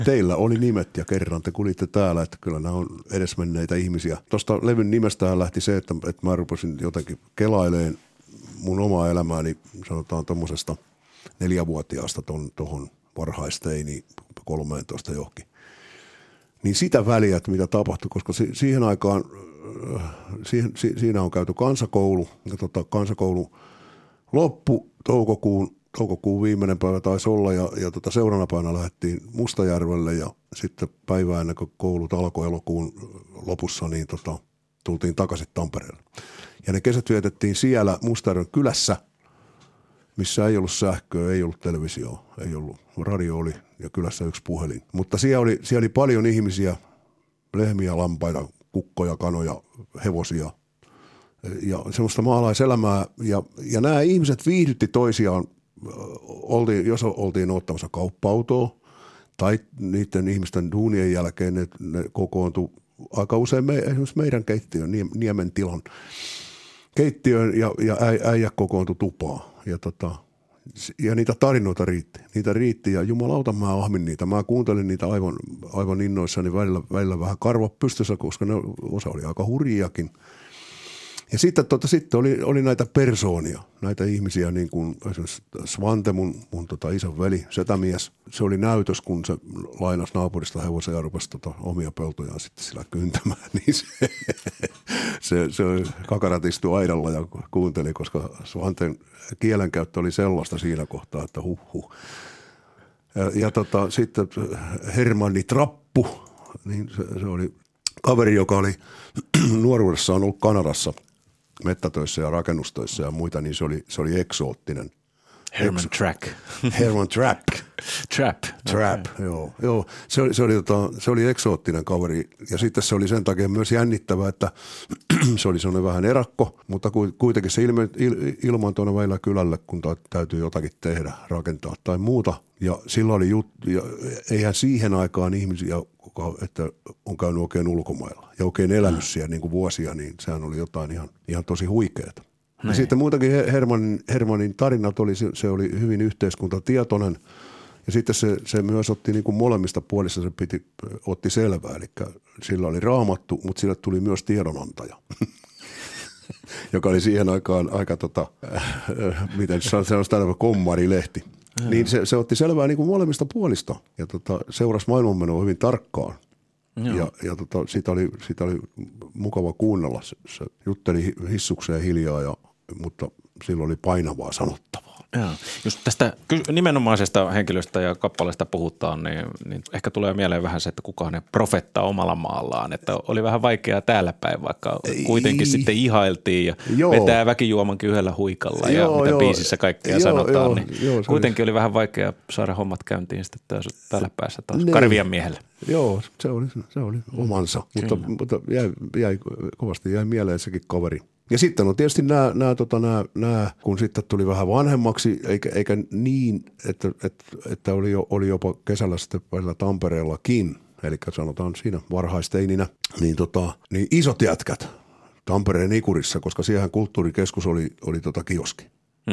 teillä oli nimet ja kerran te kulitte täällä, että kyllä nämä on edesmenneitä ihmisiä. Tuosta levyn nimestähän lähti se, että mä rupesin jotenkin kelailemaan mun omaa elämääni, sanotaan tuommoisesta 4-vuotiaasta tuohon varhaisteini 13 johonkin. Niin sitä väliä, että mitä tapahtui, koska siihen aikaan, siinä on käyty kansakoulu, ja kansakoulu loppu toukokuun viimeinen päivä taisi olla, ja seuraavana päivänä lähdettiin Mustajärvelle, ja sitten päivää ennen kuin koulut alkoi elokuun lopussa, niin tultiin takaisin Tampereelle. Ja ne kesät vietettiin siellä Mustajärven kylässä, missä ei ollut sähköä, ei ollut televisio, ei ollut, radio oli ja kylässä yksi puhelin. Mutta siellä oli paljon ihmisiä, lehmiä, lampaita, kukkoja, kanoja, hevosia ja semmoista maalaiselämää. Ja nämä ihmiset viihdytti toisiaan, jos oltiin ottamassa kauppa-autoa tai niiden ihmisten duunien jälkeen ne kokoontui aika usein esimerkiksi meidän keittiön, Niemen tilan keittiöön ja äijä kokoontui tupaan. Ja niitä tarinoita riitti ja jumalauta mä ahmin niitä. Mä kuuntelin niitä aivan innoissani välillä vähän karvat pystyssä, koska ne osa oli aika hurjiakin. Ja sitten oli näitä persoonia, näitä ihmisiä, niin kuin esimerkiksi Svante, mun isän veli, setämies. Se oli näytös, kun se lainasi naapurista hevosen ja rupesi omia peltojaan sitten sillä kyntämään. Niin se kakarat istui aidalla ja kuunteli, koska Svanten kielenkäyttö oli sellaista siinä kohtaa, että huh. Ja sitten Hermanni Trappu, niin se oli kaveri, joka oli nuoruudessaan ollut Kanadassa mettätöissä ja rakennustöissä ja muita, niin se oli eksoottinen. Herman Track. Herman Track. Trap. Okay. Joo. Se oli eksoottinen kaveri ja sitten se oli sen takia myös jännittävä, että se oli sellainen vähän erakko, mutta kuitenkin se ilman tuonne välillä kylälle, kun täytyy jotakin tehdä, rakentaa tai muuta. Ja sillä oli ja eihän siihen aikaan ihmisiä, että on käynyt oikein ulkomailla ja oikein elänyt siellä niin kuin vuosia, niin sehän oli jotain ihan tosi huikeaa. Ja sitten muutakin Hermanin tarinat se oli hyvin yhteiskuntatietoinen ja sitten se myös otti niin kuin molemmista puolista, otti selvää, eli sillä oli raamattu, mutta sille tuli myös tiedonantaja, joka oli siihen aikaan aika miten se on tällainen kommarilehti. Niin se otti selvää niin kuin molemmista puolista ja seurasi maailmanmenoa hyvin tarkkaan. Ja siitä oli mukava kuunnella. Se jutteli hissukseen hiljaa, mutta sillä oli painavaa sanottavaa. Joo. Just tästä nimenomaisesta henkilöstä ja kappaleesta puhutaan, niin ehkä tulee mieleen vähän se, että kukaan ne profetta omalla maallaan. Että oli vähän vaikeaa täällä päin, vaikka kuitenkin sitten ihailtiin ja vetää väkijuomankin yhdellä huikalla ja mitä biisissä kaikkea sanotaan. Niin kuitenkin oli vähän vaikeaa saada hommat käyntiin sitten täällä päässä taas Karvian miehelle. Joo, se oli omansa, mutta kovasti jäi mieleen sekin kaveri. Ja sitten on tietysti nämä, kun sitten tuli vähän vanhemmaksi, eikä niin, että oli jopa kesällä sitten välillä Tampereellakin, eli sanotaan siinä varhaisteininä, niin isot jätkät Tampereen Ikurissa, koska siihen kulttuurikeskus oli kioski.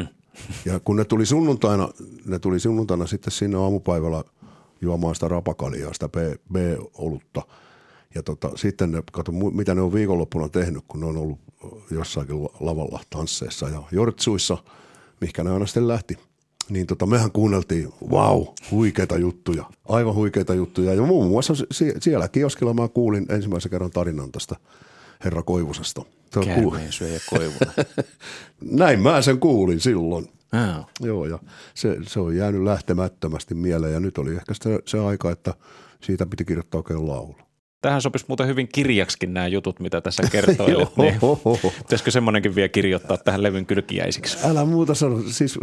Ja kun ne tuli sunnuntaina sitten sinne aamupäivällä juomaan sitä rapakaljaa, sitä B-olutta. Ja sitten ne, mitä ne on viikonloppuna tehnyt, kun ne on ollut jossakin lavalla tansseissa ja jortsuissa, mihinkä ne aina sitten lähti. Niin mehän kuunneltiin, huikeita juttuja, aivan huikeita juttuja. Ja muun muassa siellä kioskilla mä kuulin ensimmäisen kerran tarinan tästä Herra Koivusesta. Käärmeensyöjä Koivunen. Näin mä sen kuulin silloin. Joo, ja se on jäänyt lähtemättömästi mieleen ja nyt oli ehkä se aika, että siitä piti kirjoittaa oikein laulu. Tähän sopisi muuten hyvin kirjaksikin nämä jutut, mitä tässä kertoilet. Niin pitäisikö semmoinenkin vielä kirjoittaa tähän levyn kylkiäisiksi? Älä muuta sano. Siis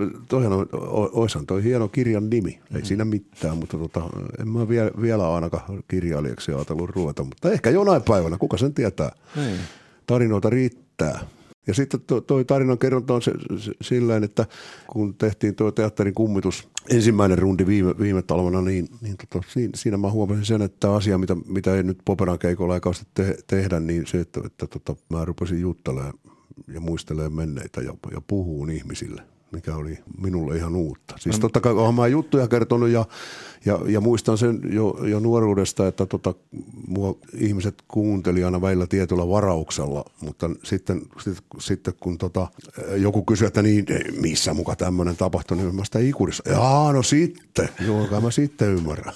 oishan toi hieno kirjan nimi. Ei siinä mitään, mutta en mä vielä ainakaan kirjailijaksi ajatellut ruveta. Mutta ehkä jonain päivänä, kuka sen tietää. Tarinoita riittää. Ja sitten toi tarinan kerronta on silleen, että kun tehtiin tuo teatterin kummitus ensimmäinen rundi viime talvena, niin siinä mä huomasin sen, että tämä asia, mitä ei nyt Poperan keikolla eikä tehdä, niin se, että mä rupesin juttelemaan ja muistelemaan menneitä ja puhuun ihmisille. mikä oli minulle ihan uutta. Siis totta kai olen mä juttuja kertonut ja muistan sen jo nuoruudesta, että mua ihmiset kuunteli aina välillä tietyllä varauksella, mutta sitten kun joku kysyi, että niin, missä muka tämmöinen tapahtui, niin mä sitä Ikurissa. Jaa, no sitten, joo, mä sitten ymmärrän.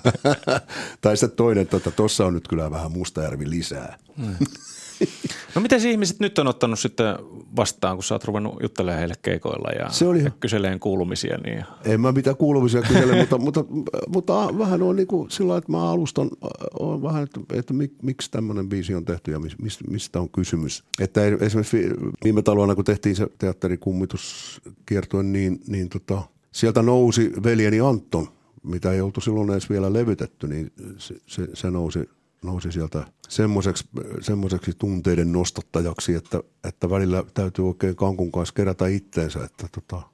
Tai sitten toinen, tuossa on nyt kyllä vähän Mustajärvi lisää. No miten ihmiset nyt on ottanut sitten vastaan, kun sä oot ruvennut juttelemaan heille keikoilla ja kyseleen kuulumisia? Niin... En mä mitään kuulumisia kysele, mutta vähän on niin kuin sillä lailla, että mä alustan on vähän, että miksi tämmöinen biisi on tehty ja mistä on kysymys. Että esimerkiksi viime talvena, kun tehtiin se teatterikummitus-kiertue, niin sieltä nousi veljeni Anton, mitä ei oltu silloin edes vielä levytetty, niin se nousi sieltä semmoiseksi tunteiden nostattajaksi, että välillä täytyy oikein kankun kanssa kerätä itteensä, että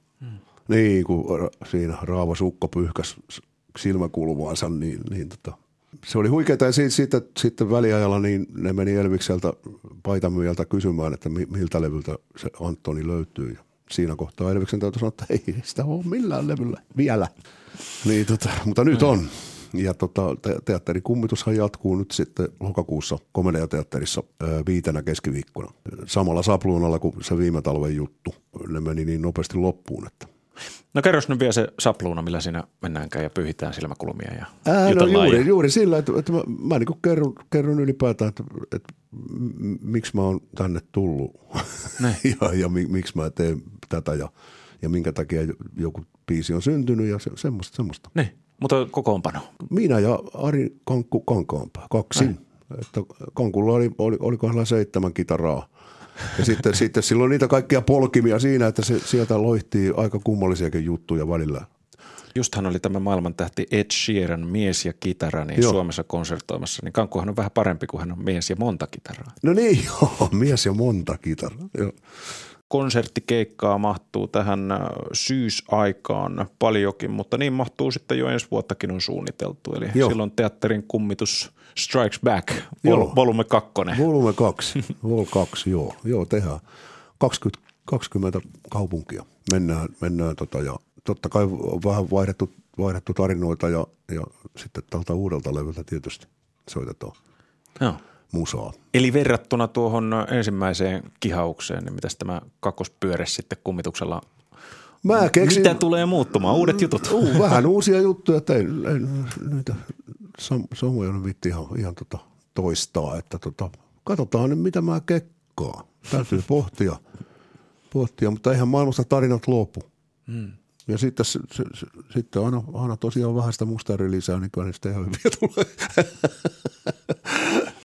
niin kuin siinä Raava Sukko pyyhkäsi silmäkulmaansa, niin se oli huikeaa ja sitten väliajalla niin ne meni Elvikseltä paitamyyjältä kysymään, että miltä levyltä se Antoni löytyy ja siinä kohtaa Elviksen täytyy sanoa, että ei sitä ole millään levyllä vielä, niin, mutta nyt on. Ja teatterikummitushan jatkuu nyt sitten lokakuussa Komediateatterissa 5. keskiviikkona. Samalla sapluunalla kuin se viime talven juttu. Ne meni niin nopeasti loppuun, että... No kerros nyt vielä se sapluuna, millä siinä mennäänkään ja pyyhitään silmäkulmia ja jutellaan. No juuri sillä, että mä niin kuin kerron ylipäätään, että miksi mä oon tänne tullut ja miksi mä teen tätä ja minkä takia joku biisi on syntynyt ja semmoista. Niin. Mutta kokoonpano. Minä ja Ari Kankku Kankaanpää, kaksin. Että Kankulla olikohan hänellä 7 kitaraa. Ja sitten silloin niitä kaikkia polkimia siinä, että se sieltä loihtii aika kummallisiakin juttuja välillä. Justhan oli tämä maailmantähti Ed Sheeran mies ja kitara niin Suomessa konsertoimassa. Niin Kankkuhan on vähän parempi kuin hän on mies ja monta kitaraa. No niin, joo, mies ja monta kitaraa, joo. Konserttikeikkaa mahtuu tähän syysaikaan paljonkin, mutta niin mahtuu sitten jo ensi vuottakin on suunniteltu. Eli silloin teatterin kummitus Strikes Back, volume 2. Volume 2, vol 2, joo, tehdään 20 kaupunkia. Mennään ja totta kai on vähän vaihdettu tarinoita ja sitten tältä uudelta levyltä tietysti soitetaan. Joo. Musaa. Eli verrattuna tuohon ensimmäiseen kihaukseen, niin mitäs tämä kakkospyörä sitten kummituksella, mitä tulee muuttumaan? Uudet jutut? Vähän uusia juttuja, että ei niitä samoja nyt vitti ihan toistaa, että katsotaan nyt mitä mä kekkaan. Täytyy pohtia, mutta eihän maailmasta tarinat lopu. Ja sitten aina tosiaan vähän sitä Mustajärvi lisää, niin kyllä niistä ihan hyviä tulee.